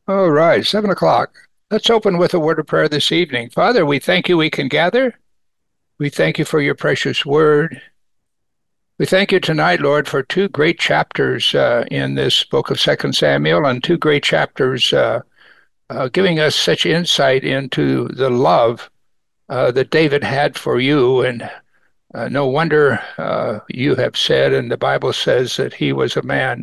All right, 7 o'clock. Let's open with a word of prayer this evening. Father, we thank you we can gather. We thank you for your precious word. We thank you tonight, Lord, for two great chapters in this book of Second Samuel and two great chapters giving us such insight into the love that David had for you. And no wonder you have said, and the Bible says that he was a man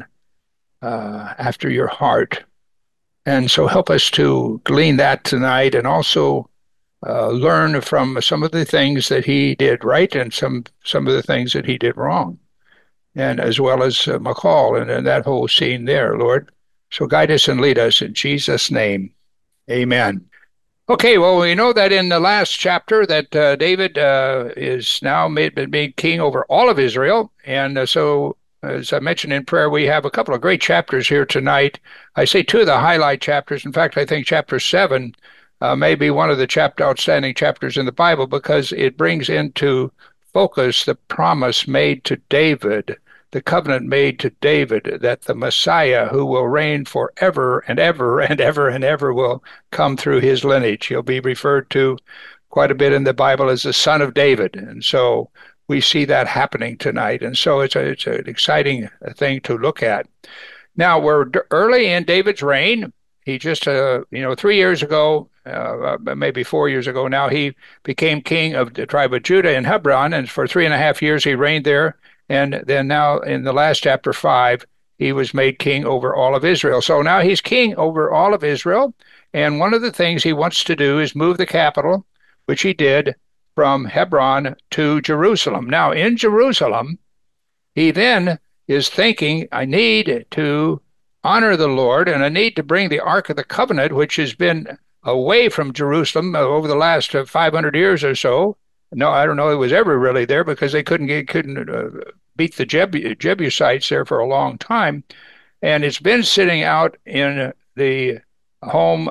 after your heart. And so help us to glean that tonight and also learn from some of the things that he did right and some of the things that he did wrong, and as well as McCall and that whole scene there, Lord. So guide us and lead us in Jesus' name. Amen. Okay, well, we know that in the last chapter that David is now been made king over all of Israel, and so as I mentioned in prayer, we have a couple of great chapters here tonight. I say two of the highlight chapters. In fact, I think chapter 7 may be one of the outstanding chapters in the Bible because it brings into focus the promise made to David, the covenant made to David that the Messiah who will reign forever and ever and ever and ever will come through his lineage. He'll be referred to quite a bit in the Bible as the son of David. And so we see that happening tonight. And so it's an exciting thing to look at. Now, we're early in David's reign. He just, 3 years ago, maybe 4 years ago now, he became king of the tribe of Judah in Hebron. And for 3.5 years, he reigned there. And then now in the last chapter 5, he was made king over all of Israel. So now he's king over all of Israel. And one of the things he wants to do is move the capital, which he did from Hebron to Jerusalem. Now, in Jerusalem, he then is thinking, I need to honor the Lord and I need to bring the Ark of the Covenant, which has been away from Jerusalem over the last 500 years or so. No, I don't know it was ever really there because they couldn't beat the Jebusites there for a long time. And it's been sitting out in the home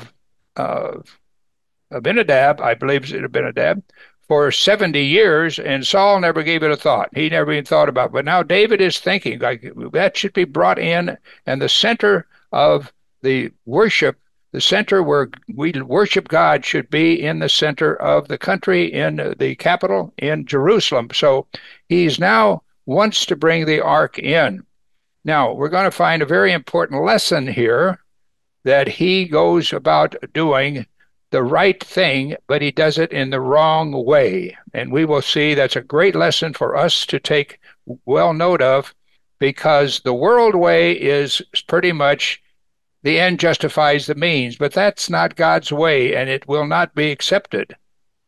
of Abinadab, I believe it's Abinadab, for 70 years, and Saul never gave it a thought. He never even thought about it. But now David is thinking like that should be brought in, and the center of the worship, the center where we worship God should be in the center of the country, in the capital, in Jerusalem. So he's now wants to bring the ark in. Now, we're going to find a very important lesson here that he goes about doing the right thing, but he does it in the wrong way. And we will see that's a great lesson for us to take well note of because the world way is pretty much the end justifies the means, but that's not God's way and it will not be accepted.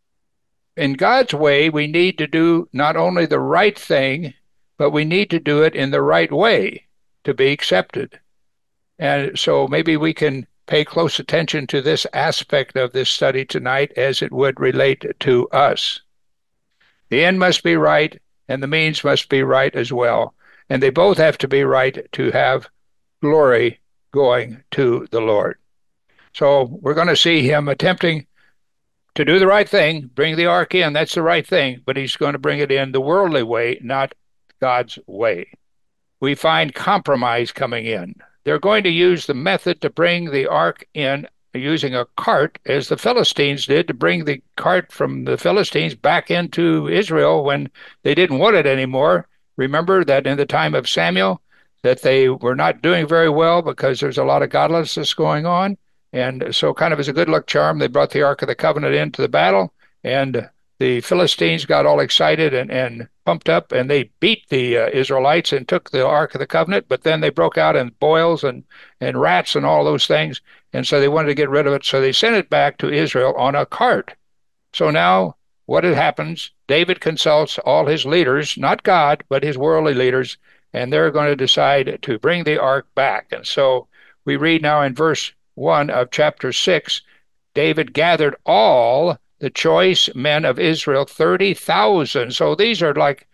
In God's way, we need to do not only the right thing, but we need to do it in the right way to be accepted. And so maybe we can pay close attention to this aspect of this study tonight as it would relate to us. The end must be right, and the means must be right as well. And they both have to be right to have glory going to the Lord. So we're going to see him attempting to do the right thing, bring the ark in. That's the right thing, but he's going to bring it in the worldly way, not God's way. We find compromise coming in. They're going to use the method to bring the ark in using a cart, as the Philistines did, to bring the cart from the Philistines back into Israel when they didn't want it anymore. Remember that in the time of Samuel, that they were not doing very well because there's a lot of godlessness going on. And so kind of as a good luck charm, they brought the Ark of the Covenant into the battle, and the Philistines got all excited and pumped up, and they beat the Israelites and took the Ark of the Covenant, but then they broke out in boils and rats and all those things, and so they wanted to get rid of it, so they sent it back to Israel on a cart. So now what happens, David consults all his leaders, not God, but his worldly leaders, and they're going to decide to bring the ark back. And so we read now in verse 1 of chapter 6, David gathered all the choice men of Israel, 30,000. So these are like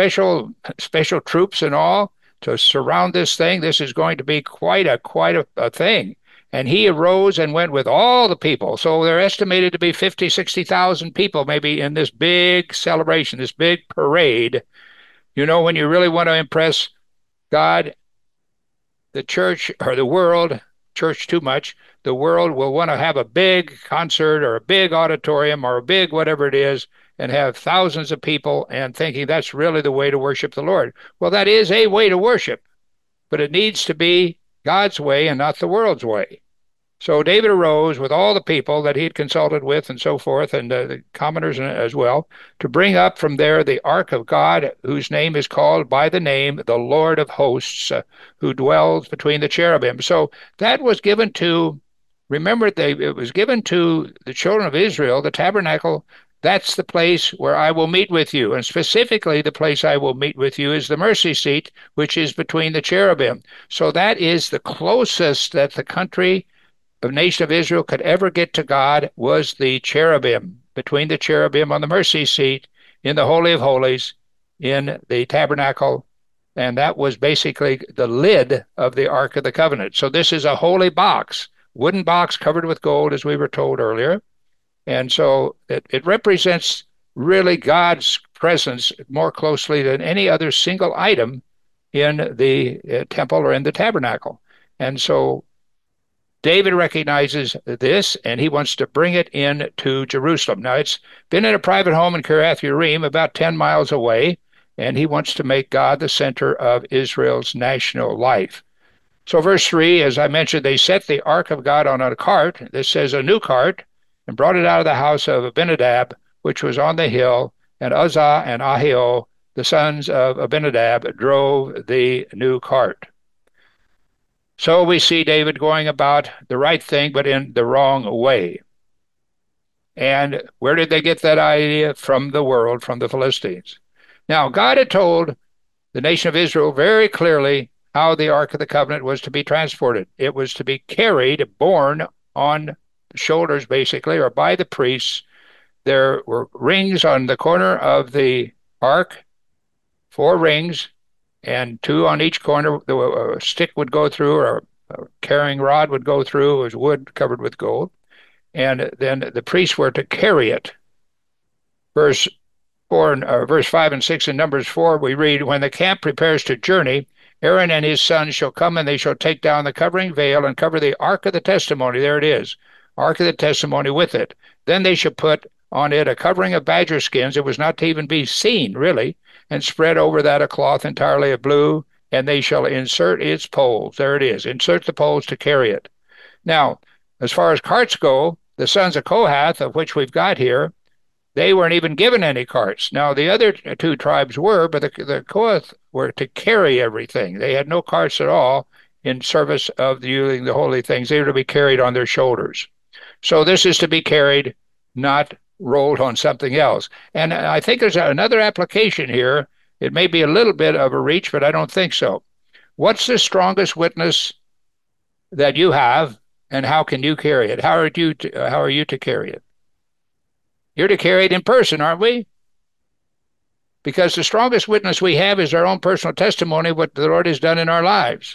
special troops and all to surround this thing. This is going to be quite a thing. And he arose and went with all the people. So they're estimated to be 50, 60,000 people maybe in this big celebration, this big parade. You know, when you really want to impress God, the church or the world, church too much, the world will want to have a big concert or a big auditorium or a big whatever it is and have thousands of people and thinking that's really the way to worship the Lord. Well, that is a way to worship, but it needs to be God's way and not the world's way. So David arose with all the people that he had consulted with and so forth, and the commoners as well, to bring up from there the ark of God, whose name is called by the name the Lord of hosts, who dwells between the cherubim. So that was given to, remember, it was given to the children of Israel, the tabernacle. That's the place where I will meet with you. And specifically, the place I will meet with you is the mercy seat, which is between the cherubim. So that is the closest that the country of nation of Israel could ever get to God, was the cherubim, between the cherubim on the mercy seat in the Holy of Holies in the tabernacle. And that was basically the lid of the Ark of the Covenant. So this is a holy box, wooden box covered with gold, as we were told earlier. And so it represents really God's presence more closely than any other single item in the temple or in the tabernacle. And so David recognizes this, and he wants to bring it into Jerusalem. Now, it's been in a private home in Kiriath Yearim, about 10 miles away, and he wants to make God the center of Israel's national life. So verse 3, as I mentioned, they set the ark of God on a cart, this says a new cart, and brought it out of the house of Abinadab, which was on the hill, and Uzzah and Ahio, the sons of Abinadab, drove the new cart. So we see David going about the right thing, but in the wrong way. And where did they get that idea? From the world, from the Philistines. Now, God had told the nation of Israel very clearly how the Ark of the Covenant was to be transported. It was to be carried, borne on shoulders, basically, or by the priests. There were rings on the corner of the Ark, 4 rings, and 2 on each corner. A stick would go through, or a carrying rod would go through. It was wood covered with gold. And then the priests were to carry it. Verse 5 and 6 in Numbers 4, we read, when the camp prepares to journey, Aaron and his sons shall come, and they shall take down the covering veil and cover the ark of the testimony. There it is, ark of the testimony with it. Then they shall put on it a covering of badger skins. It was not to even be seen, really, and spread over that a cloth entirely of blue, and they shall insert its poles. There it is, insert the poles to carry it. Now, as far as carts go, the sons of Kohath, of which we've got here, they weren't even given any carts. Now, the other 2 tribes were, but the Kohath were to carry everything. They had no carts at all in service of using the holy things. They were to be carried on their shoulders. So this is to be carried, not rolled on something else. And I think there's another application here. It may be a little bit of a reach, but I don't think so. What's the strongest witness that you have, and how can you carry it? How are you to carry it? You're to carry it in person, aren't we? Because the strongest witness we have is our own personal testimony of what the Lord has done in our lives.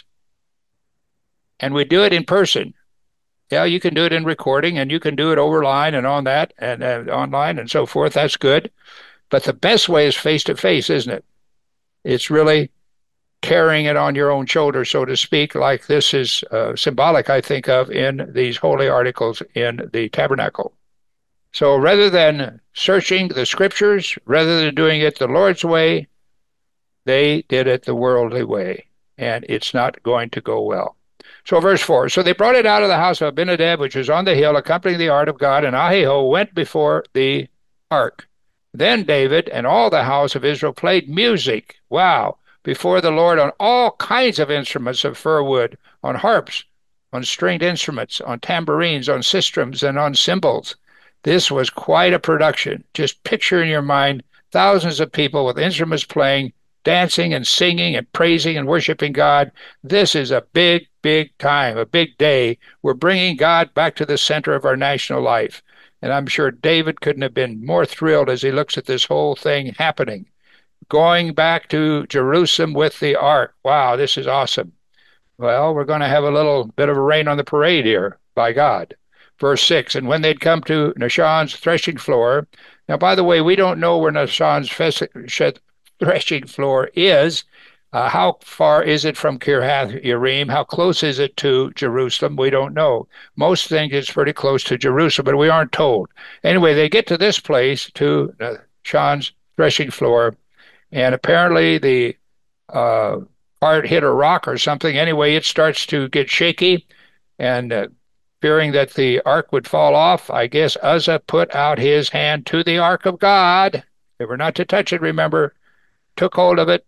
And we do it in person. Yeah, you can do it in recording, and you can do it over line and on that, and online and so forth. That's good. But the best way is face to face, isn't it? It's really carrying it on your own shoulder, so to speak, like this is symbolic, I think, of in these holy articles in the tabernacle. So rather than searching the scriptures, rather than doing it the Lord's way, they did it the worldly way, and it's not going to go well. So verse 4, so they brought it out of the house of Abinadab, which was on the hill, accompanying the ark of God, and Ahio went before the ark. Then David and all the house of Israel played music, wow, before the Lord on all kinds of instruments of fir wood, on harps, on stringed instruments, on tambourines, on sistrums, and on cymbals. This was quite a production. Just picture in your mind thousands of people with instruments playing, dancing and singing and praising and worshiping God. This is a big, big time, a big day. We're bringing God back to the center of our national life. And I'm sure David couldn't have been more thrilled as he looks at this whole thing happening. Going back to Jerusalem with the ark. Wow, this is awesome. Well, we're going to have a little bit of a rain on the parade here, by God. Verse 6, and when they'd come to Nashon's threshing floor. Now, by the way, we don't know where Nashon's threshing floor is. How far is it from Kiriath Yearim? How close is it to Jerusalem? We don't know. Most think it's pretty close to Jerusalem, but we aren't told. Anyway, they get to this place, to Sean's threshing floor, and apparently the uh, cart hit a rock or something. Anyway, it starts to get shaky, and fearing that the ark would fall off, I guess Uzzah put out his hand to the ark of God. They were not to touch it, remember, took hold of it,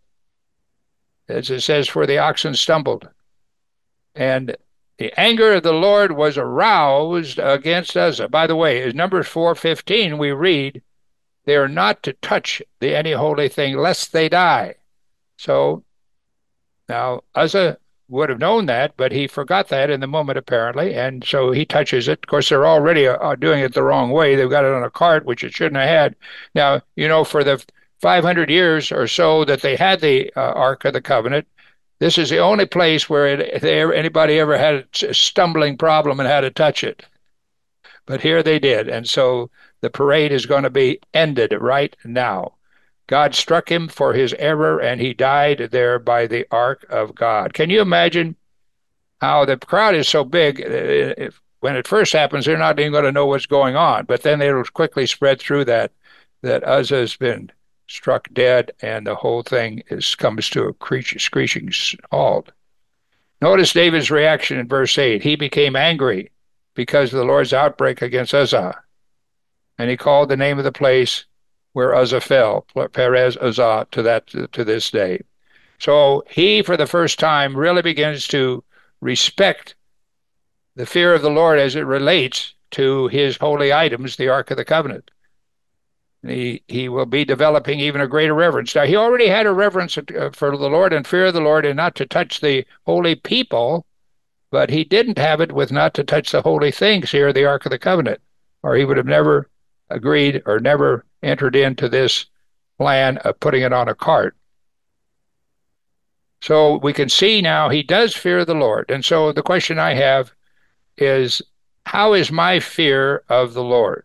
as it says, for the oxen stumbled. And the anger of the Lord was aroused against Uzzah. By the way, in Numbers 4:15, we read, they are not to touch any holy thing lest they die. So now Uzzah would have known that, but he forgot that in the moment apparently, and so he touches it. Of course, they're already doing it the wrong way. They've got it on a cart, which it shouldn't have had. Now, for the 500 years or so that they had the Ark of the Covenant, this is the only place where anybody ever had a stumbling problem and had to touch it. But here they did, and so the parade is going to be ended right now. God struck him for his error, and he died there by the ark of God. Can you imagine how the crowd is so big? When it first happens, they're not even going to know what's going on, but then it'll quickly spread through that Uzzah has been struck dead, and the whole thing comes to a screeching halt. Notice David's reaction in verse 8. He became angry because of the Lord's outbreak against Uzzah, and he called the name of the place where Uzzah fell, Perez Uzzah, to this day. So he, for the first time, really begins to respect the fear of the Lord as it relates to his holy items, the Ark of the Covenant. He will be developing even a greater reverence. Now, he already had a reverence for the Lord and fear of the Lord and not to touch the holy people, but he didn't have it with not to touch the holy things here, the Ark of the Covenant, or he would have never agreed or never entered into this plan of putting it on a cart. So we can see now he does fear the Lord. And so the question I have is, how is my fear of the Lord?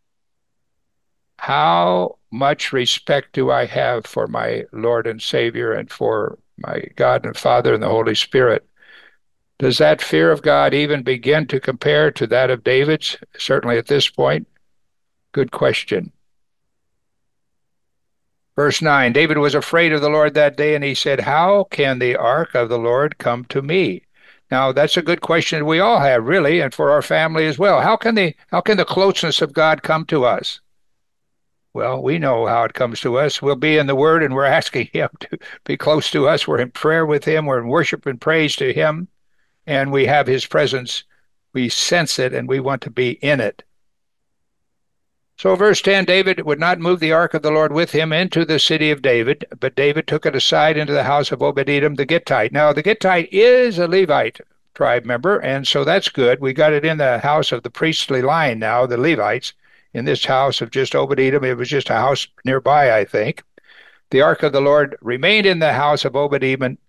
How much respect do I have for my Lord and Savior and for my God and Father and the Holy Spirit? Does that fear of God even begin to compare to that of David's, certainly at this point? Good question. Verse 9, David was afraid of the Lord that day, and he said, how can the ark of the Lord come to me? Now, that's a good question we all have, really, and for our family as well. How can the closeness of God come to us? Well, we know how it comes to us. We'll be in the Word, and we're asking Him to be close to us. We're in prayer with Him. We're in worship and praise to Him, and we have His presence. We sense it, and we want to be in it. So verse 10, David would not move the ark of the Lord with him into the city of David, but David took it aside into the house of Obed-Edom the Gittite. Now, the Gittite is a Levite tribe member, and so that's good. We got it in the house of the priestly line now, the Levites, in this house of just Obed-Edom. It was just a house nearby, I think. The ark of the Lord remained in the house of Obed-Edom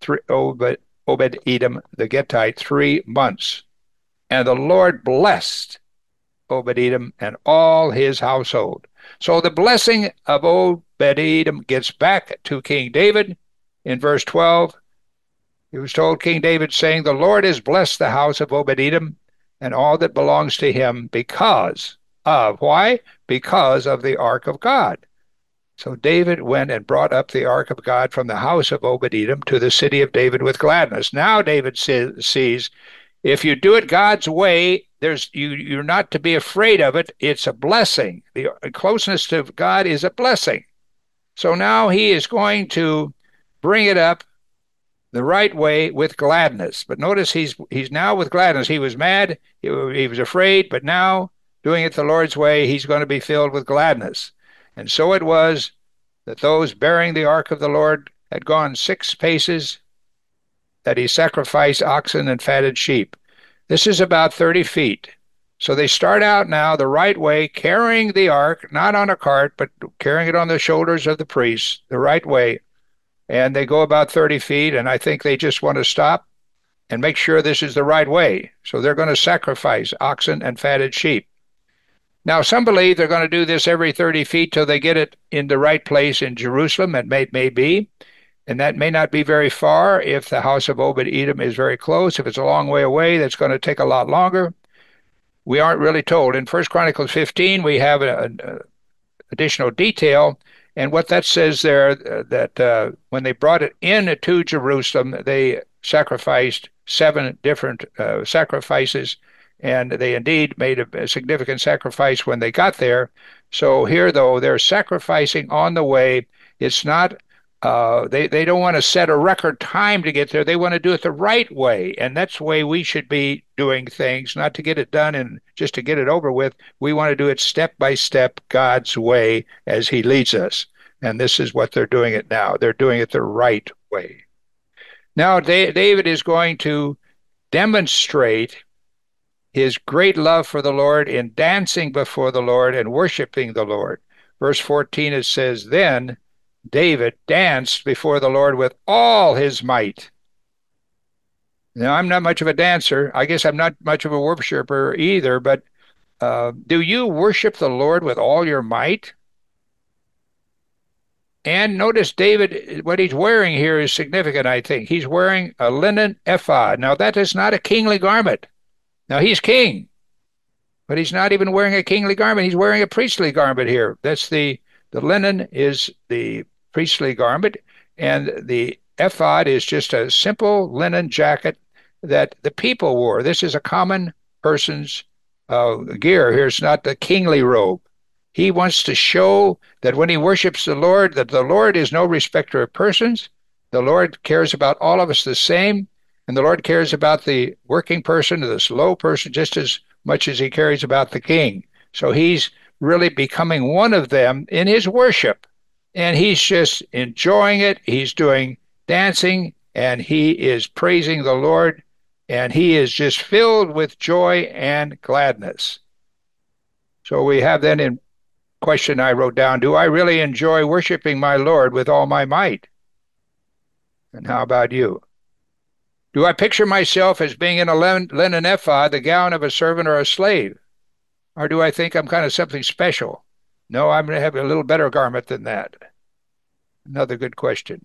the Gittite 3 months. And the Lord blessed Obed-Edom and all his household. So the blessing of Obed-Edom gets back to King David in verse 12. He was told, King David, saying, the Lord has blessed the house of Obed-Edom and all that belongs to him because of, why? Because of the ark of God. So David went and brought up the ark of God from the house of Obed-Edom to the city of David with gladness. Now David sees, if you do it God's way, you're not to be afraid of it. It's a blessing. The closeness to God is a blessing. So now he is going to bring it up the right way with gladness. But notice he's now with gladness. He was mad, he was afraid, but now doing it the Lord's way, he's going to be filled with gladness. And so it was that those bearing the ark of the Lord had gone 6 paces, that he sacrificed oxen and fatted sheep. This is about 30 feet. So they start out now the right way, carrying the ark, not on a cart, but carrying it on the shoulders of the priests, the right way. And they go about 30 feet, and I think they just want to stop and make sure this is the right way. So they're going to sacrifice oxen and fatted sheep. Now, some believe they're going to do this every 30 feet till they get it in the right place in Jerusalem. It may be. And that may not be very far if the house of Obed-Edom is very close. If it's a long way away, that's going to take a lot longer. We aren't really told. In 1 Chronicles 15, we have an additional detail. And what that says there, that when they brought it into Jerusalem, they sacrificed 7 different sacrifices, and they indeed made a significant sacrifice when they got there. So here, though, they're sacrificing on the way. It's not they don't want to set a record time to get there. They want to do it the right way, and that's the way we should be doing things, not to get it done and just to get it over with. We want to do it step by step, God's way, as He leads us. And this is what they're doing it now. They're doing it the right way. Now, David is going to demonstrate his great love for the Lord in dancing before the Lord and worshiping the Lord. Verse 14, it says, Then David danced before the Lord with all his might. Now, I'm not much of a dancer. I guess I'm not much of a worshiper either, but do you worship the Lord with all your might? And notice David, what he's wearing here is significant, I think. He's wearing a linen ephod. Now, that is not a kingly garment. Now, he's king, but he's not even wearing a kingly garment. He's wearing a priestly garment here. That's the linen is the priestly garment, and the ephod is just a simple linen jacket that the people wore. This is a common person's gear here. It's not the kingly robe. He wants to show that when he worships the Lord, that the Lord is no respecter of persons. The Lord cares about all of us the same, and the Lord cares about the working person, the slow person, just as much as he cares about the king. So he's really becoming one of them in his worship, and he's just enjoying it. He's doing dancing, and he is praising the Lord, and he is just filled with joy and gladness. So we have then in question I wrote down, do I really enjoy worshiping my Lord with all my might? And how about you? Do I picture myself as being in a linen ephod, the gown of a servant or a slave? Or do I think I'm kind of something special? No, I'm going to have a little better garment than that. Another good question.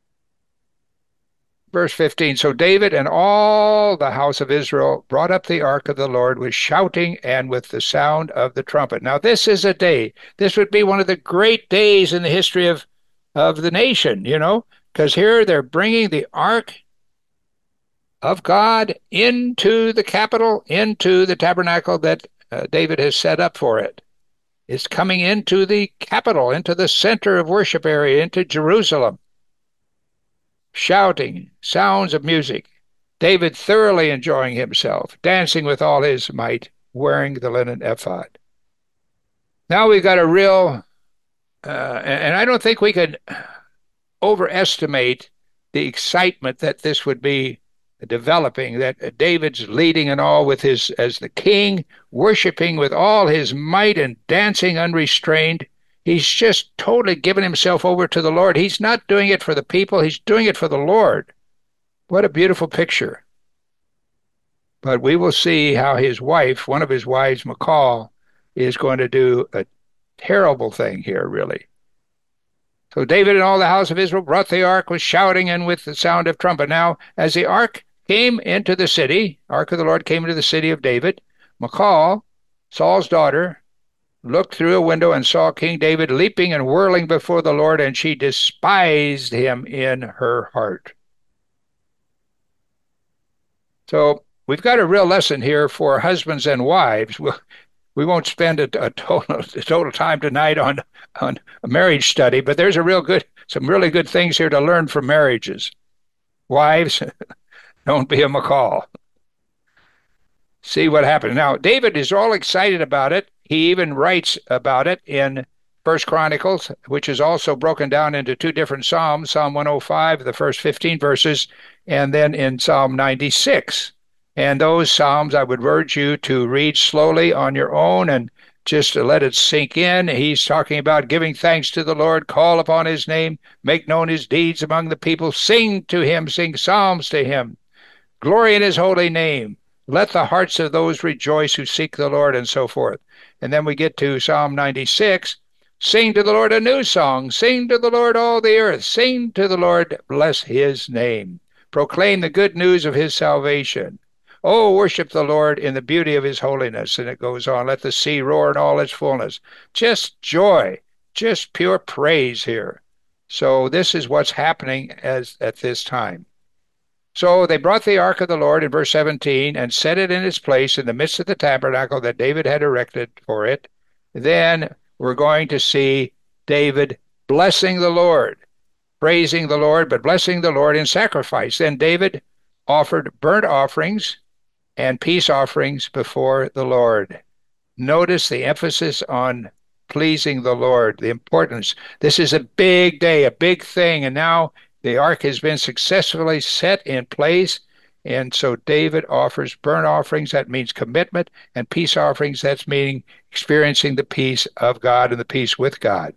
Verse 15, So David and all the house of Israel brought up the ark of the Lord with shouting and with the sound of the trumpet. Now, this is a day. This would be one of the great days in the history of the nation, because here they're bringing the ark of God into the capital, into the tabernacle that David has set up for it. It's coming into the capital, into the center of worship area, into Jerusalem. Shouting, sounds of music. David thoroughly enjoying himself, dancing with all his might, wearing the linen ephod. Now we've got a real, and I don't think we could overestimate the excitement that this would be developing, that David's leading and all with his, as the king, worshiping with all his might and dancing unrestrained. He's just totally given himself over to the Lord. He's not doing it for the people. He's doing it for the Lord. What a beautiful picture. But we will see how his wife, one of his wives, Michal, is going to do a terrible thing here, really. So David and all the house of Israel brought the ark with shouting and with the sound of trumpet. Now, as the ark came into the city, ark of the Lord came into the city of David, Michal, Saul's daughter, looked through a window and saw King David leaping and whirling before the Lord, and she despised him in her heart. So we've got a real lesson here for husbands and wives. We won't spend a total time tonight on a marriage study, but there's some really good things here to learn from marriages. Wives, don't be a Michal. See what happens. Now, David is all excited about it. He even writes about it in First Chronicles, which is also broken down into 2 different Psalms, Psalm 105, the first 15 verses, and then in Psalm 96. And those Psalms, I would urge you to read slowly on your own and just to let it sink in. He's talking about giving thanks to the Lord, call upon his name, make known his deeds among the people, sing to him, sing psalms to him, glory in his holy name. Let the hearts of those rejoice who seek the Lord, and so forth. And then we get to Psalm 96. Sing to the Lord a new song. Sing to the Lord all the earth. Sing to the Lord, bless his name. Proclaim the good news of his salvation. Oh, worship the Lord in the beauty of his holiness. And it goes on, let the sea roar in all its fullness. Just joy, just pure praise here. So this is what's happening at this time. So they brought the ark of the Lord in verse 17 and set it in its place in the midst of the tabernacle that David had erected for it. Then we're going to see David blessing the Lord, praising the Lord, but blessing the Lord in sacrifice. Then David offered burnt offerings and peace offerings before the Lord. Notice the emphasis on pleasing the Lord, the importance. This is a big day, a big thing, and now the ark has been successfully set in place. And so David offers burnt offerings, that means commitment, and peace offerings, that's meaning experiencing the peace of God and the peace with God.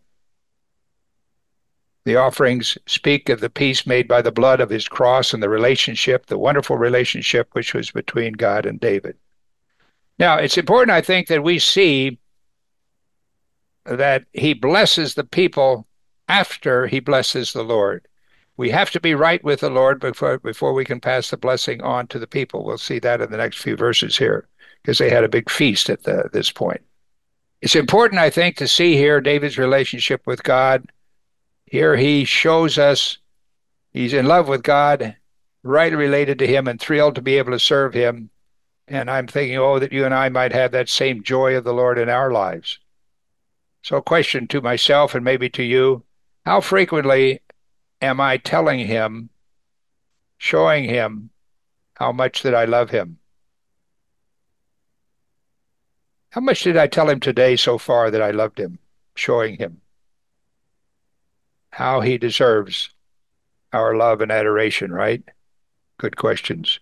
The offerings speak of the peace made by the blood of his cross and the relationship, the wonderful relationship which was between God and David. Now, it's important, I think, that we see that he blesses the people after he blesses the Lord. We have to be right with the Lord before we can pass the blessing on to the people. We'll see that in the next few verses here, because they had a big feast at this point. It's important, I think, to see here David's relationship with God. Here he shows us he's in love with God, right related to him, and thrilled to be able to serve him. And I'm thinking, oh, that you and I might have that same joy of the Lord in our lives. So a question to myself and maybe to you, how frequently am I telling him, showing him how much that I love him? How much did I tell him today so far that I loved him, showing him how he deserves our love and adoration, right? Good questions.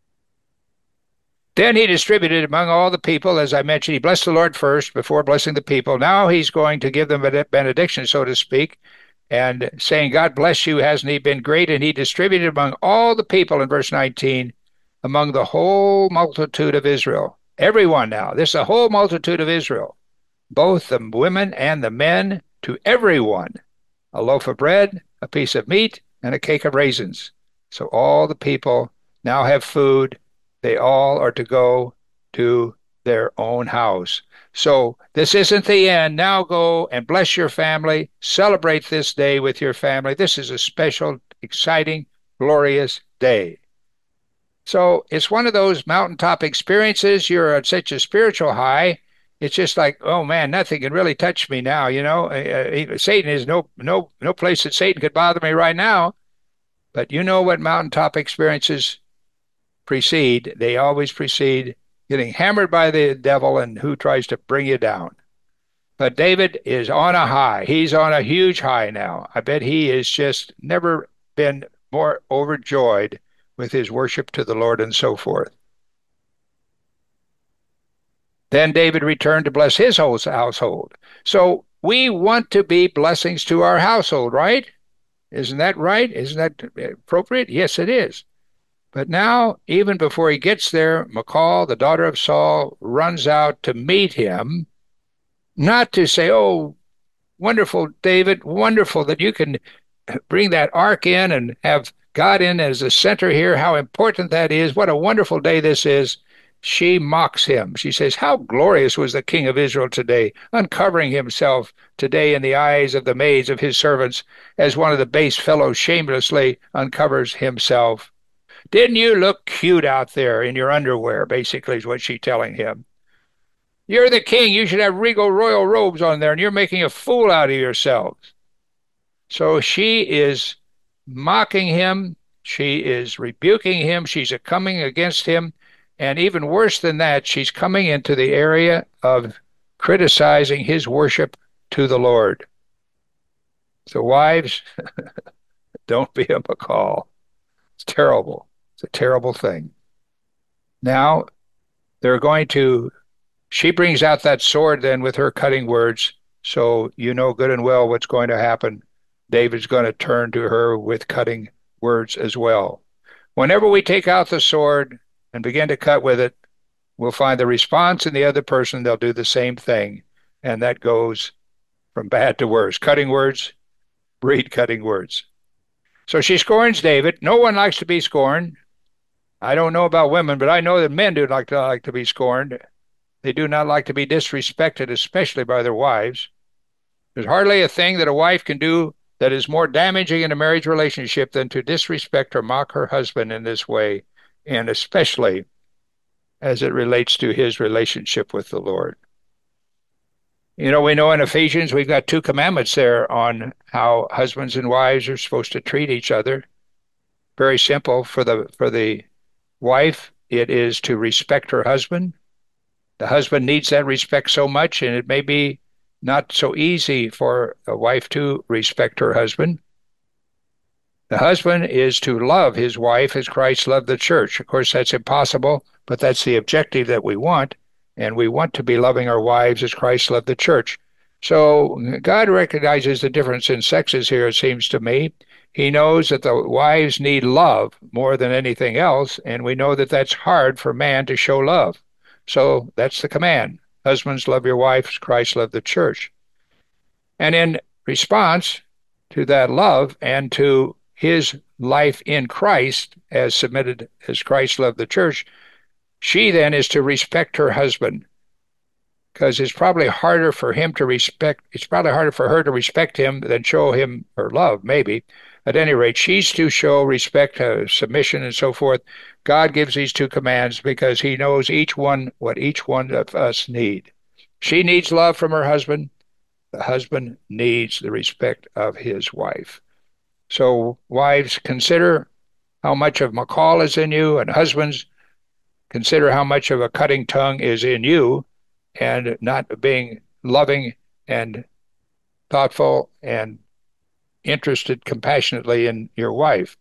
Then he distributed among all the people, as I mentioned, he blessed the Lord first before blessing the people. Now he's going to give them a benediction, so to speak, and saying, God bless you, hasn't he been great? And he distributed among all the people in verse 19, among the whole multitude of Israel. Everyone now, this is the whole multitude of Israel, both the women and the men, to everyone, a loaf of bread, a piece of meat, and a cake of raisins. So all the people now have food. They all are to go to their own house. So this isn't the end. Now go and bless your family. Celebrate this day with your family. This is a special, exciting, glorious day. So it's one of those mountaintop experiences. You're at such a spiritual high. It's just like, oh man, nothing can really touch me now. Satan is no place that Satan could bother me right now. But you know what mountaintop experiences precede? They always precede getting hammered by the devil and who tries to bring you down. But David is on a high. He's on a huge high now. I bet he has just never been more overjoyed with his worship to the Lord and so forth. Then David returned to bless his whole household. So we want to be blessings to our household, right? Isn't that right? Isn't that appropriate? Yes, it is. But now, even before he gets there, Michal, the daughter of Saul, runs out to meet him, not to say, oh, wonderful, David, wonderful that you can bring that ark in and have God in as the center here, how important that is, what a wonderful day this is. She mocks him. She says, how glorious was the king of Israel today, uncovering himself today in the eyes of the maids of his servants, as one of the base fellows shamelessly uncovers himself. Didn't you look cute out there in your underwear, basically, is what she's telling him. You're the king. You should have regal royal robes on there, and you're making a fool out of yourselves. So she is mocking him. She is rebuking him. She's coming against him. And even worse than that, she's coming into the area of criticizing his worship to the Lord. So wives, don't be a Michal. It's terrible. It's a terrible thing. Now, she brings out that sword then with her cutting words. So you know good and well what's going to happen. David's going to turn to her with cutting words as well. Whenever we take out the sword and begin to cut with it, we'll find the response in the other person. They'll do the same thing. And that goes from bad to worse. Cutting words breed cutting words. So she scorns David. No one likes to be scorned. I don't know about women, but I know that men do like to be scorned. They do not like to be disrespected, especially by their wives. There's hardly a thing that a wife can do that is more damaging in a marriage relationship than to disrespect or mock her husband in this way, and especially as it relates to his relationship with the Lord. You know, we know in Ephesians we've got two commandments there on how husbands and wives are supposed to treat each other. Very simple. For the wife, it is to respect her husband. The husband needs that respect so much, and it may be not so easy for a wife to respect her husband. The husband is to love his wife as Christ loved the church. Of course, that's impossible, but that's the objective that we want. And we want to be loving our wives as Christ loved the church. So God recognizes the difference in sexes here, it seems to me. He knows that the wives need love more than anything else, and we know that that's hard for man to show love. So that's the command. Husbands, love your wives as Christ loved the church. And in response to that love and to his life in Christ as submitted as Christ loved the church, she then is to respect her husband, because it's probably harder for her to respect him than show him her love, maybe. At any rate, she's to show respect, submission, and so forth. God gives these two commands because he knows what each one of us need. She needs love from her husband. The husband needs the respect of his wife. So wives, consider how much of Michal is in you, and husbands, consider how much of a cutting tongue is in you, and not being loving and thoughtful and interested compassionately in your wife.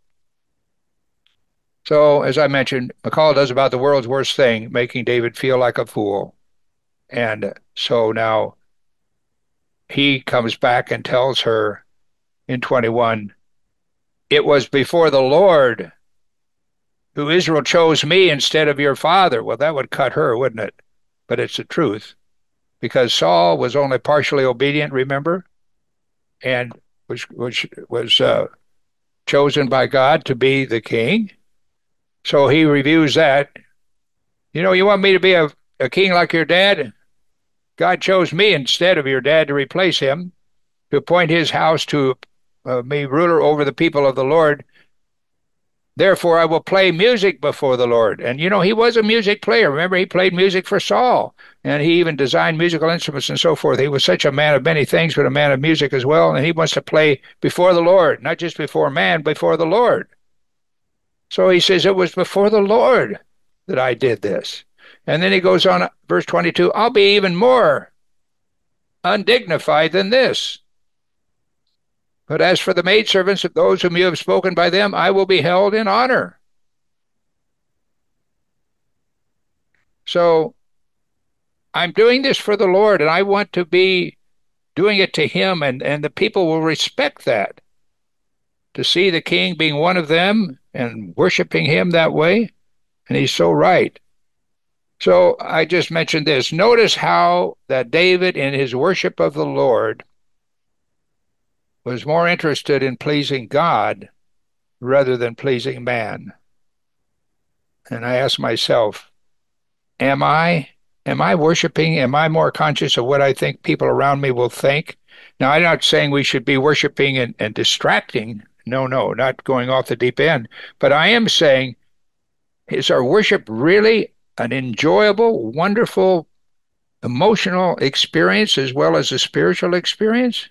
So, as I mentioned, Michal does about the world's worst thing, making David feel like a fool. And so now he comes back and tells her in 21, it was before the Lord who Israel chose me instead of your father. Well, that would cut her, wouldn't it? But it's the truth. Because Saul was only partially obedient, remember? And was chosen by God to be the king. So he reviews that. You know, you want me to be a king like your dad? God chose me instead of your dad to replace him, to appoint his house to me ruler over the people of the Lord. Therefore, I will play music before the Lord. And, you know, he was a music player. Remember, he played music for Saul, and he even designed musical instruments and so forth. He was such a man of many things, but a man of music as well. And he wants to play before the Lord, not just before man, before the Lord. So he says, it was before the Lord that I did this. And then he goes on, verse 22, I'll be even more undignified than this. But as for the maidservants of those whom you have spoken by them, I will be held in honor. So I'm doing this for the Lord, and I want to be doing it to him, and the people will respect that. To see the king being one of them and worshiping him that way, and he's so right. So I just mentioned this. Notice how that David, in his worship of the Lord, was more interested in pleasing God rather than pleasing man. And I ask myself, am I worshiping? Am I more conscious of what I think people around me will think? Now, I'm not saying we should be worshiping and distracting. No, not going off the deep end. But I am saying, is our worship really an enjoyable, wonderful, emotional experience as well as a spiritual experience?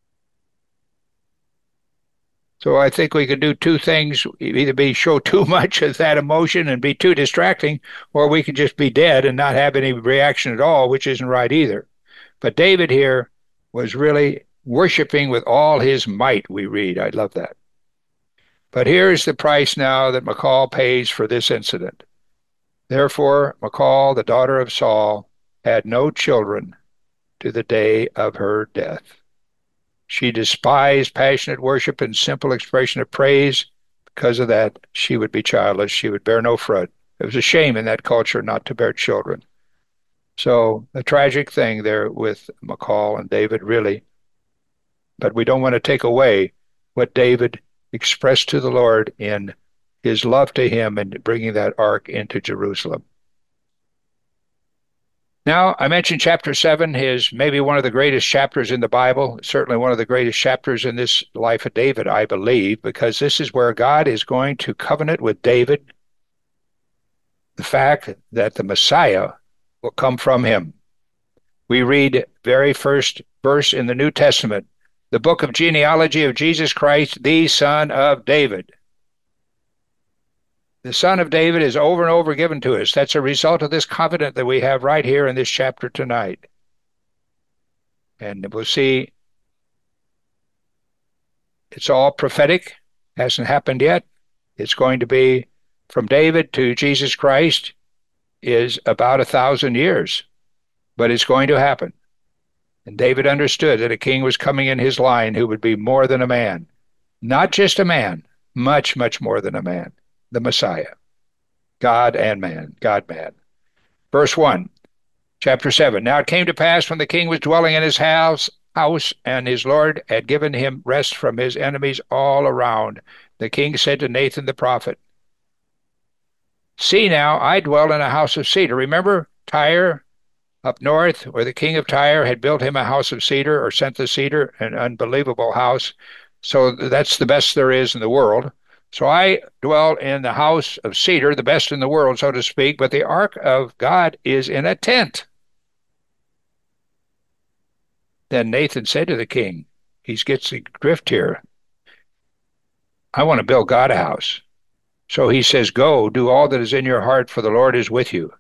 So I think we could do two things, either show too much of that emotion and be too distracting, or we could just be dead and not have any reaction at all, which isn't right either. But David here was really worshiping with all his might, we read. I love that. But here's the price now that Michal pays for this incident. Therefore, Michal, the daughter of Saul, had no children to the day of her death. She despised passionate worship and simple expression of praise. Because of that, she would be childless. She would bear no fruit. It was a shame in that culture not to bear children. So the tragic thing there with Michal and David, really, but we don't want to take away what David expressed to the Lord in his love to him and bringing that ark into Jerusalem. Now, I mentioned chapter 7 is maybe one of the greatest chapters in the Bible, certainly one of the greatest chapters in this life of David, I believe, because this is where God is going to covenant with David the fact that the Messiah will come from him. We read very first verse in the New Testament, the book of genealogy of Jesus Christ, the son of David. The son of David is over and over given to us. That's a result of this covenant that we have right here in this chapter tonight. And we'll see it's all prophetic, hasn't happened yet. It's going to be from David to Jesus Christ is about 1,000 years, but it's going to happen. And David understood that a king was coming in his line who would be more than a man, not just a man, much, much more than a man, the Messiah. God and man, God man. Verse 1, chapter 7. Now it came to pass when the king was dwelling in his house, and his Lord had given him rest from his enemies all around. The king said to Nathan the prophet, see now, I dwell in a house of cedar. Remember Tyre up north, where the king of Tyre had built him a house of cedar, or sent the cedar, an unbelievable house. So that's the best there is in the world. So I dwell in the house of cedar, the best in the world, so to speak, but the ark of God is in a tent. Then Nathan said to the king, he gets the drift here, I want to build God a house. So he says, go, do all that is in your heart, for the Lord is with you.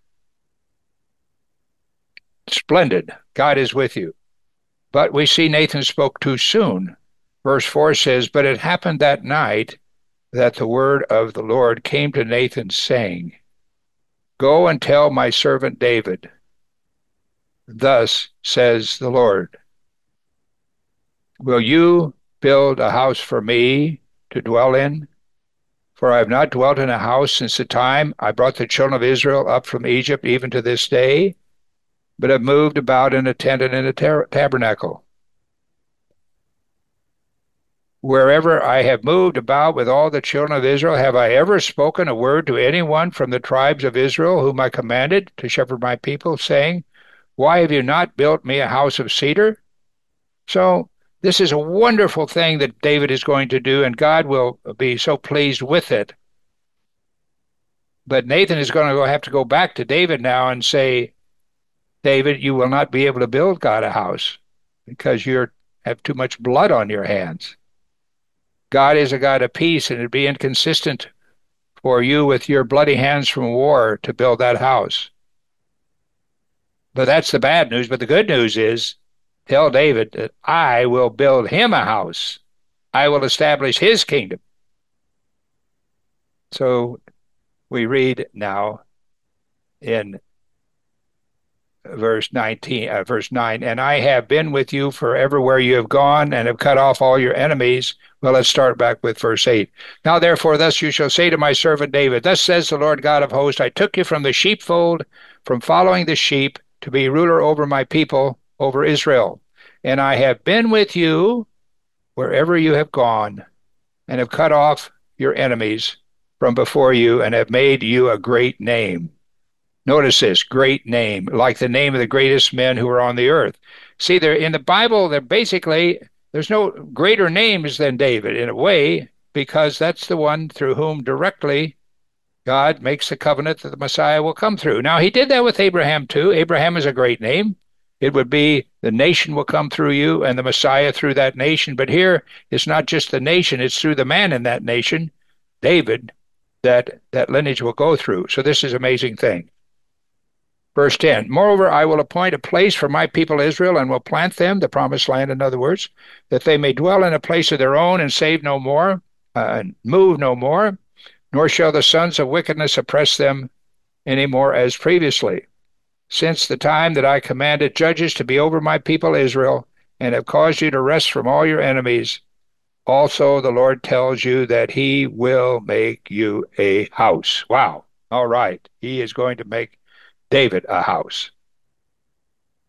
Splendid. God is with you. But we see Nathan spoke too soon. Verse 4 says, but it happened that night that the word of the Lord came to Nathan, saying, go and tell my servant David, thus says the Lord, will you build a house for me to dwell in? For I have not dwelt in a house since the time I brought the children of Israel up from Egypt, even to this day, but have moved about in a tent and in a tabernacle. Wherever I have moved about with all the children of Israel, have I ever spoken a word to anyone from the tribes of Israel, whom I commanded to shepherd my people, saying, why have you not built me a house of cedar? So this is a wonderful thing that David is going to do, and God will be so pleased with it. But Nathan is going to have to go back to David now and say, David, you will not be able to build God a house because you have too much blood on your hands. God is a God of peace, and it'd be inconsistent for you with your bloody hands from war to build that house. But that's the bad news. But the good news is, tell David that I will build him a house. I will establish his kingdom. So we read now in verse 9, and I have been with you forever where you have gone, and have cut off all your enemies. Well, let's start back with verse 8. Now therefore thus you shall say to my servant David, thus says the Lord God of hosts, I took you from the sheepfold, from following the sheep, to be ruler over my people, over Israel. And I have been with you wherever you have gone, and have cut off your enemies from before you, and have made you a great name. Notice this, great name, like the name of the greatest men who are on the earth. See, there in the Bible, there's no greater names than David in a way, because that's the one through whom directly God makes the covenant that the Messiah will come through. Now, he did that with Abraham too. Abraham is a great name. It would be the nation will come through you and the Messiah through that nation. But here, it's not just the nation, it's through the man in that nation, David, that lineage will go through. So this is an amazing thing. Verse 10, moreover, I will appoint a place for my people Israel, and will plant them, the promised land, in other words, that they may dwell in a place of their own, and save no more, and move no more, nor shall the sons of wickedness oppress them any more as previously, since the time that I commanded judges to be over my people Israel, and have caused you to rest from all your enemies. Also the Lord tells you that he will make you a house. Wow. All right. He is going to make David a house.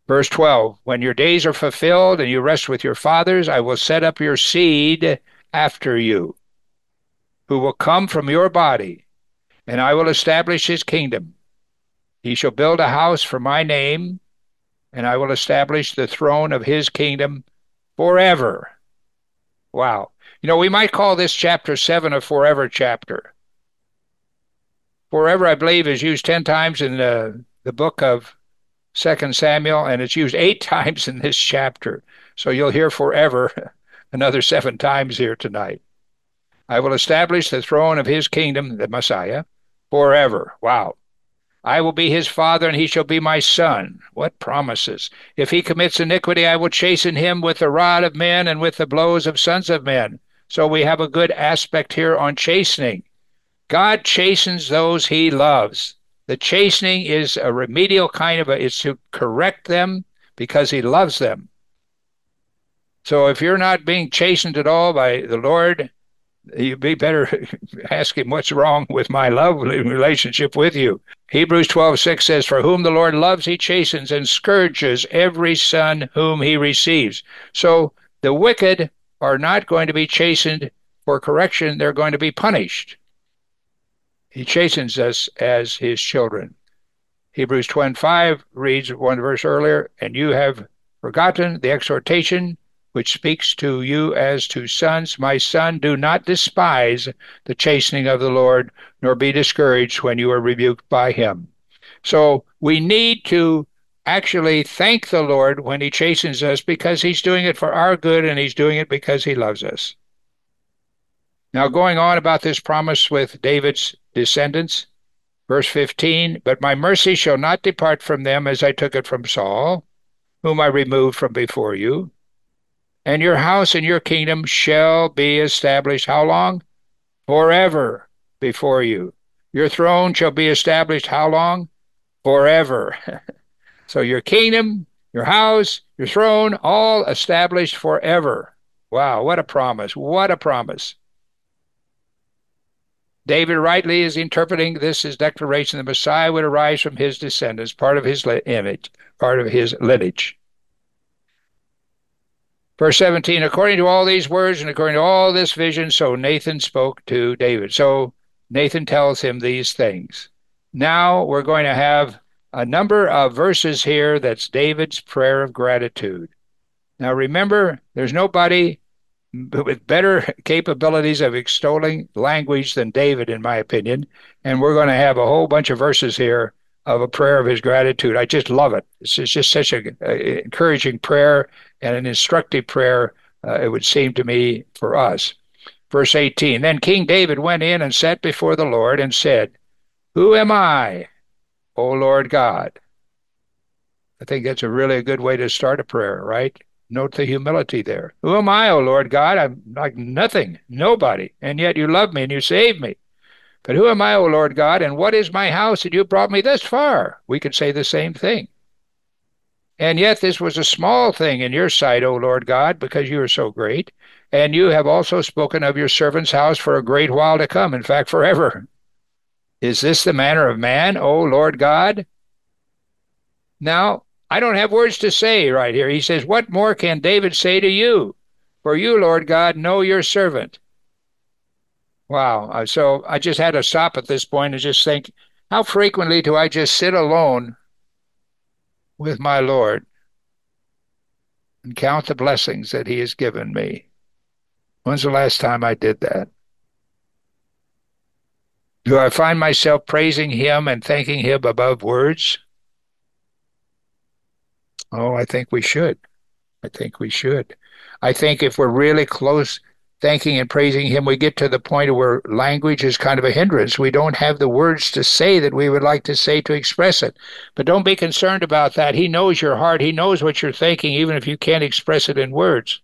Verse 12, when your days are fulfilled and you rest with your fathers, I will set up your seed after you, who will come from your body, and I will establish his kingdom. He shall build a house for my name, and I will establish the throne of his kingdom forever. Wow. You know, we might call this chapter 7 a forever chapter. Forever, I believe, is used 10 times in the book of 2 Samuel, and it's used 8 times in this chapter. So you'll hear forever another 7 times here tonight. I will establish the throne of his kingdom, the Messiah, forever. Wow. I will be his father, and he shall be my son. What promises! If he commits iniquity, I will chasten him with the rod of men and with the blows of sons of men. So we have a good aspect here on chastening. God chastens those he loves. The chastening is a remedial kind of it's to correct them because he loves them. So if you're not being chastened at all by the Lord, you'd be better ask him what's wrong with my love relationship with you. Hebrews 12:6 says, for whom the Lord loves, he chastens and scourges every son whom he receives. So the wicked are not going to be chastened for correction. They're going to be punished. He chastens us as his children. Hebrews 12:5 reads one verse earlier, and you have forgotten the exhortation which speaks to you as to sons. My son, do not despise the chastening of the Lord, nor be discouraged when you are rebuked by him. So we need to actually thank the Lord when he chastens us because he's doing it for our good and he's doing it because he loves us. Now, going on about this promise with David's descendants, verse 15, but my mercy shall not depart from them as I took it from Saul, whom I removed from before you. And your house and your kingdom shall be established. How long? Forever before you. Your throne shall be established. How long? Forever. So your kingdom, your house, your throne, all established forever. Wow, what a promise. What a promise. David rightly is interpreting this as declaration the Messiah would arise from his descendants, part of his image, part of his lineage. Verse 17, according to all these words and according to all this vision, so Nathan spoke to David. So Nathan tells him these things. Now we're going to have a number of verses here that's David's prayer of gratitude. Now remember, there's nobody with better capabilities of extolling language than David, in my opinion. And we're going to have a whole bunch of verses here of a prayer of his gratitude. I just love it. It's just such an encouraging prayer and an instructive prayer, it would seem to me, for us. Verse 18, then King David went in and sat before the Lord and said, who am I, O Lord God? I think that's a really good way to start a prayer, right? Note the humility there. Who am I, O Lord God? I'm like nothing, nobody, and yet you love me and you saved me. But who am I, O Lord God, and what is my house that you brought me this far? We could say the same thing. And yet this was a small thing in your sight, O Lord God, because you are so great. And you have also spoken of your servant's house for a great while to come, in fact, forever. Is this the manner of man, O Lord God? Now, I don't have words to say right here. He says, what more can David say to you? For you, Lord God, know your servant. Wow. So I just had to stop at this point and just think, how frequently do I just sit alone with my Lord and count the blessings that he has given me? When's the last time I did that? Do I find myself praising him and thanking him above words? Oh, I think we should. I think we should. I think if we're really close thanking and praising him, we get to the point where language is kind of a hindrance. We don't have the words to say that we would like to say to express it. But don't be concerned about that. He knows your heart. He knows what you're thinking, even if you can't express it in words.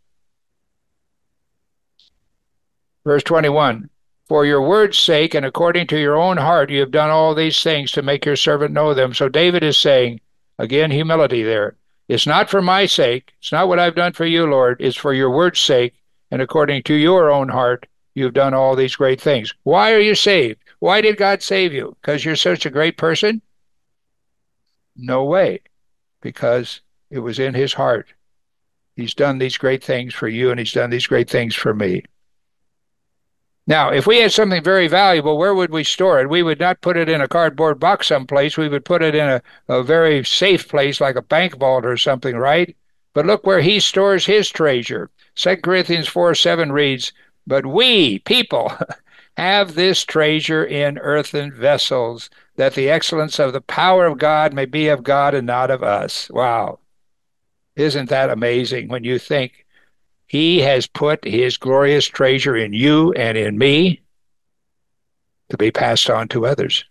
Verse 21, for your word's sake and according to your own heart, you have done all these things to make your servant know them. So David is saying, again, humility there. It's not for my sake. It's not what I've done for you, Lord. It's for your word's sake. And according to your own heart, you've done all these great things. Why are you saved? Why did God save you? Because you're such a great person? No way. Because It was in his heart. He's done these great things for you, and he's done these great things for me. Now, if we had something very valuable, where would we store it? We would not put it in a cardboard box someplace. We would put it in a very safe place like a bank vault or something, right? But look where he stores his treasure. 2 Corinthians 4:7 reads, "But we, people, have this treasure in earthen vessels, that the excellence of the power of God may be of God and not of us." Wow. Isn't that amazing when you think he has put his glorious treasure in you and in me to be passed on to others?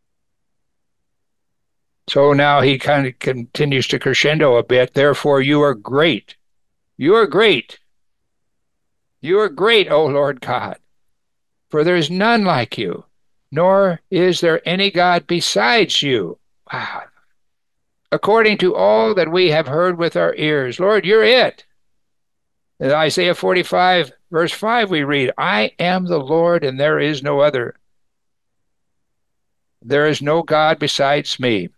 So now he kind of continues to crescendo a bit. Therefore, you are great. You are great. You are great, O Lord God, for there is none like you, nor is there any God besides you. Wow. According to all that we have heard with our ears, Lord, you're it. In Isaiah 45, verse 5, we read, I am the Lord, and there is no other. There is no God besides me.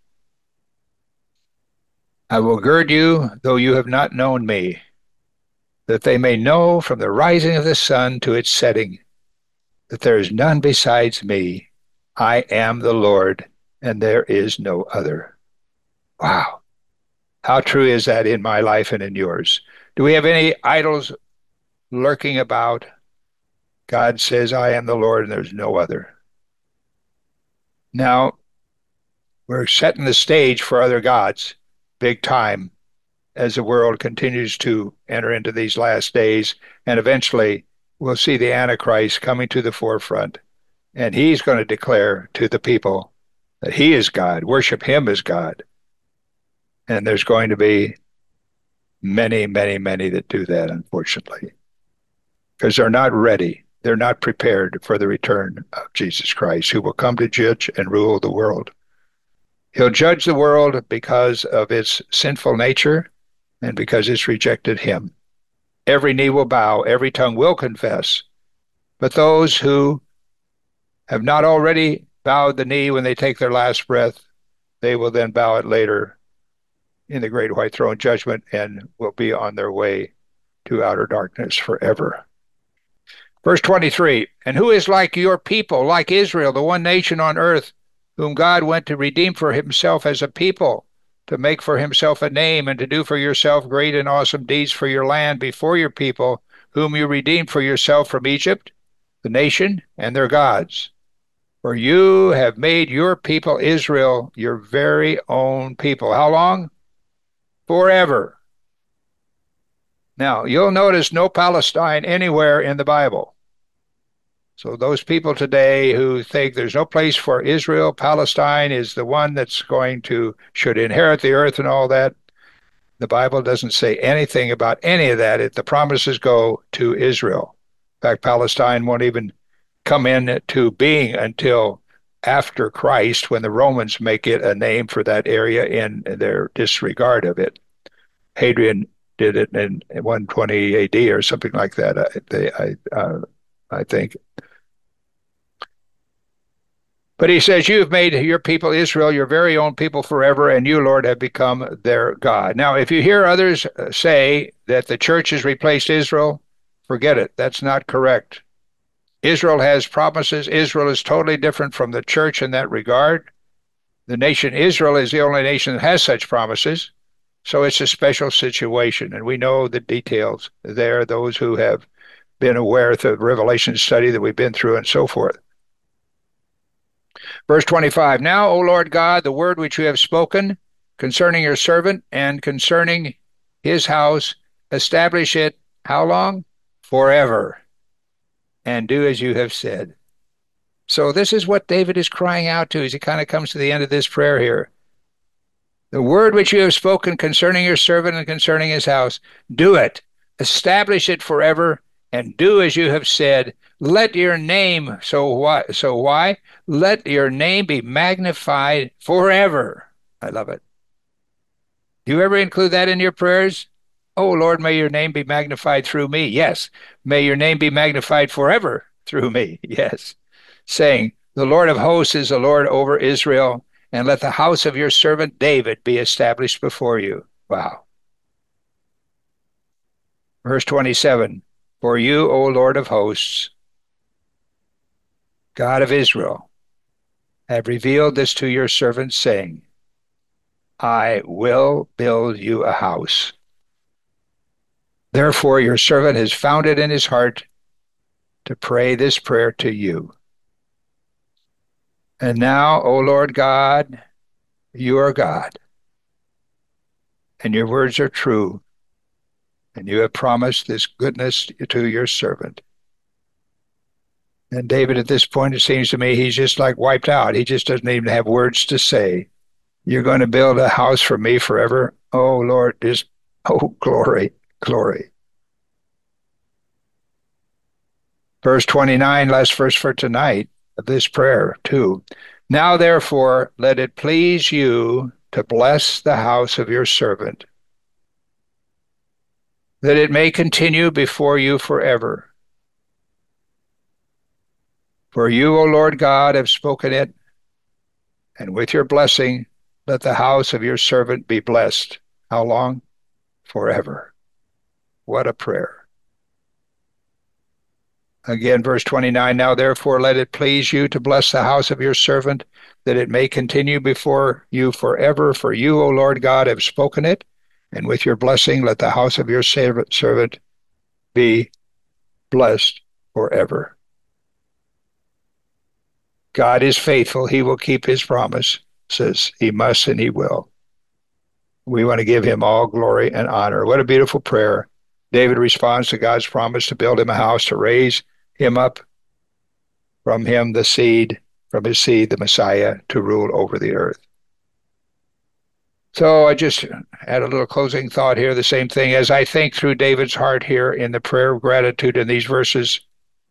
I will gird you, though you have not known me, that they may know from the rising of the sun to its setting that there is none besides me. I am the Lord, and there is no other. Wow. How true is that in my life and in yours? Do we have any idols lurking about? God says, I am the Lord, and there's no other. Now, we're setting the stage for other gods, big time, as the world continues to enter into these last days. And eventually, we'll see the Antichrist coming to the forefront. And he's going to declare to the people that he is God, worship him as God. And there's going to be many, many, many that do that, unfortunately, because they're not ready. They're not prepared for the return of Jesus Christ, who will come to judge and rule the world. He'll judge the world because of its sinful nature and because it's rejected him. Every knee will bow, every tongue will confess. But those who have not already bowed the knee when they take their last breath, they will then bow it later in the great white throne judgment and will be on their way to outer darkness forever. Verse 23, and who is like your people, like Israel, the one nation on earth, whom God went to redeem for himself as a people, to make for himself a name, and to do for yourself great and awesome deeds for your land before your people, whom you redeemed for yourself from Egypt, the nation, and their gods. For you have made your people Israel your very own people. How long? Forever. Now, you'll notice no Palestine anywhere in the Bible. So those people today who think there's no place for Israel, Palestine is the one that's should inherit the earth and all that, the Bible doesn't say anything about any of that. The promises go to Israel. In fact, Palestine won't even come into being until after Christ, when the Romans make it a name for that area in their disregard of it. Hadrian did it in 120 AD or something like that, I think. But he says, you have made your people Israel your very own people forever, and you, Lord, have become their God. Now, if you hear others say that the church has replaced Israel, forget it. That's not correct. Israel has promises. Israel is totally different from the church in that regard. The nation Israel is the only nation that has such promises. So it's a special situation, and we know the details there, those who have been aware of the Revelation study that we've been through and so forth. Verse 25, now, O Lord God, the word which you have spoken concerning your servant and concerning his house, establish it how long? Forever. And do as you have said. So this is what David is crying out to as he kind of comes to the end of this prayer here. The word which you have spoken concerning your servant and concerning his house, do it, establish it forever, and do as you have said. Let your name, so why? Let your name be magnified forever. I love it. Do you ever include that in your prayers? Oh, Lord, may your name be magnified through me. Yes. May your name be magnified forever through me. Yes. Saying, the Lord of hosts is the Lord over Israel, and let the house of your servant David be established before you. Wow. Verse 27, for you, O Lord of hosts, God of Israel, have revealed this to your servants, saying, I will build you a house. Therefore, your servant has found it in his heart to pray this prayer to you. And now, O Lord God, you are God, and your words are true, and you have promised this goodness to your servant. And David, at this point, it seems to me, he's just like wiped out. He just doesn't even have words to say. You're going to build a house for me forever? Oh, Lord, just, oh, glory, glory. Verse 29, last verse for tonight of this prayer, too. Now, therefore, let it please you to bless the house of your servant, that it may continue before you forever. For you, O Lord God, have spoken it, and with your blessing, let the house of your servant be blessed. How long? Forever. What a prayer. Again, verse 29, now therefore let it please you to bless the house of your servant, that it may continue before you forever. For you, O Lord God, have spoken it, and with your blessing let the house of your servant be blessed forever. God is faithful. He will keep his promise, says he must and he will. We want to give him all glory and honor. What a beautiful prayer. David responds to God's promise to build him a house, to raise him up from him the seed, from his seed, the Messiah, to rule over the earth. So I just had a little closing thought here, the same thing as I think through David's heart here in the prayer of gratitude in these verses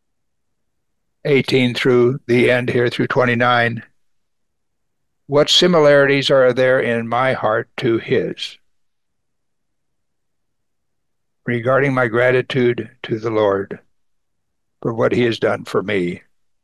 18 through the end here through 29. What similarities are there in my heart to his regarding my gratitude to the Lord for what he has done for me?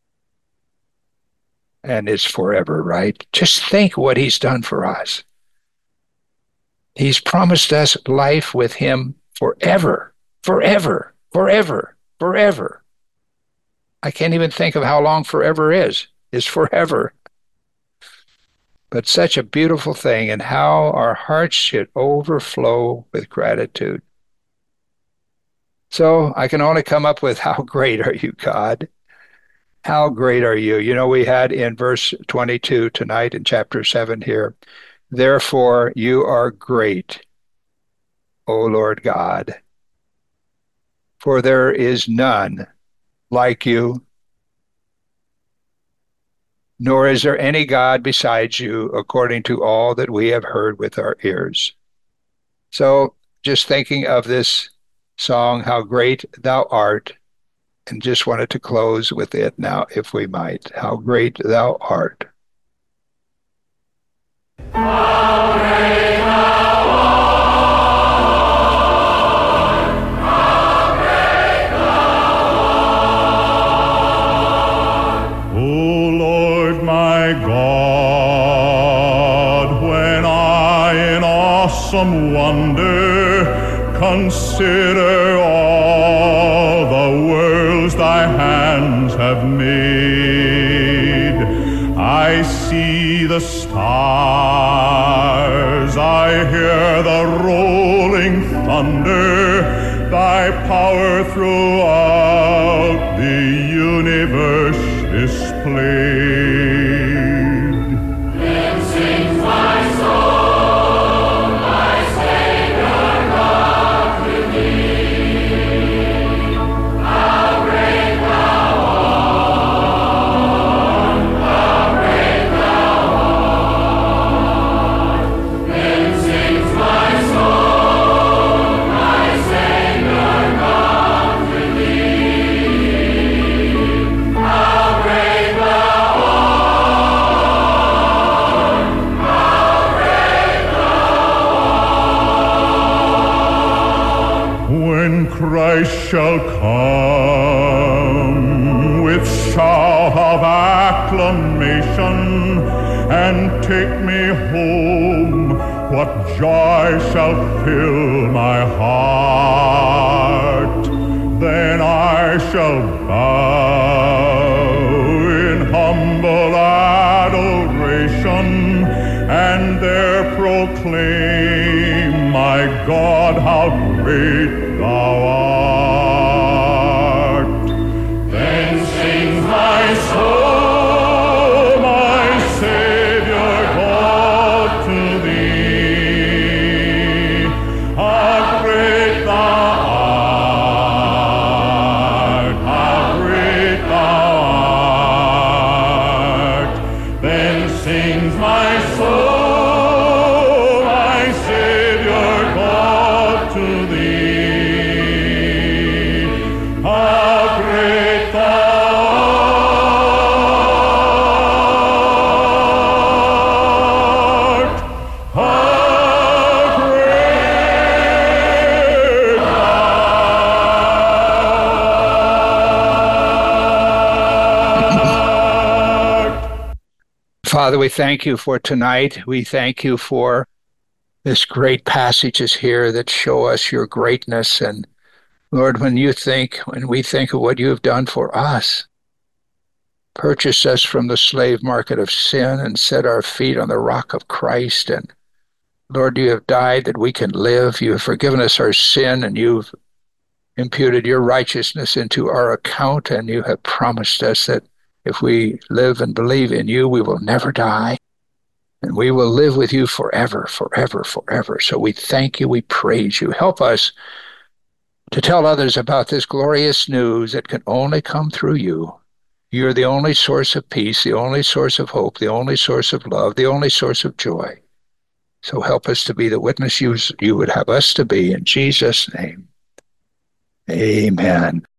And it's forever, right? Just think what he's done for us. He's promised us life with him forever, forever, forever, forever. I can't even think of how long forever is. It's forever. But such a beautiful thing, and how our hearts should overflow with gratitude. So I can only come up with, how great are you, God? How great are you? You know, we had in verse 22 tonight in chapter 7 here, therefore you are great, O Lord God, for there is none like you, nor is there any God besides you, according to all that we have heard with our ears. So just thinking of this song, How Great Thou Art, and just wanted to close with it now, if we might. How great thou art. How great thou art, how great thou art. O Lord my God, when I in awesome wonder consider all the worlds thy hands have made, I see the stars, I hear the rolling thunder, thy power throughout the universe displayed. Then sings my soul, my Savior God to thee. How great thou art, how great thou art. Then sings my soul, my Savior God to thee. How great thou art, how great thou art. When Christ shall come with shout of acclamation, and take me home. What joy shall fill my heart? Then I shall bow in humble adoration, and there proclaim, my God, how great thou art. Then sings my soul, my Savior God, to thee. How great thou art, how great thou art. Then sings my soul, my Savior God, to thee. How great thou art, how great thou art. Father, we thank you for tonight. We thank you for this great passages here that show us your greatness. And Lord, when we think of what you have done for us, purchased us from the slave market of sin and set our feet on the rock of Christ. And Lord, you have died that we can live. You have forgiven us our sin, and you've imputed your righteousness into our account. And you have promised us that if we live and believe in you, we will never die. And we will live with you forever, forever, forever. So we thank you. We praise you. Help us to tell others about this glorious news that can only come through you. You're the only source of peace, the only source of hope, the only source of love, the only source of joy. So help us to be the witness you would have us to be. In Jesus' name, amen.